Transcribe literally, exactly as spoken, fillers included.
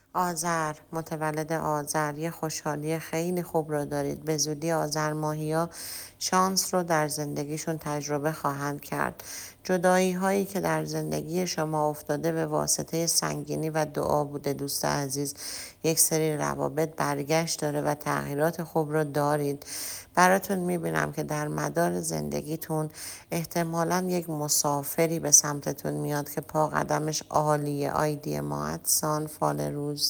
آذر، متولد آذر، یه خوشحالی خیلی خوب رو دارید. به زودی آذر ماهیا شانس رو در زندگیشون تجربه خواهند کرد. جدایی هایی که در زندگی شما افتاده به واسطه سنگینی و دعا بوده دوست عزیز. یک سری روابط برگشت داره و تغییرات خوب رو دارید. براتون میبینم که در مدار زندگیتون احتمالاً یک مسافری به سمتتون میاد که پا قدمش عالیه. آیدی ما ادسان فال روز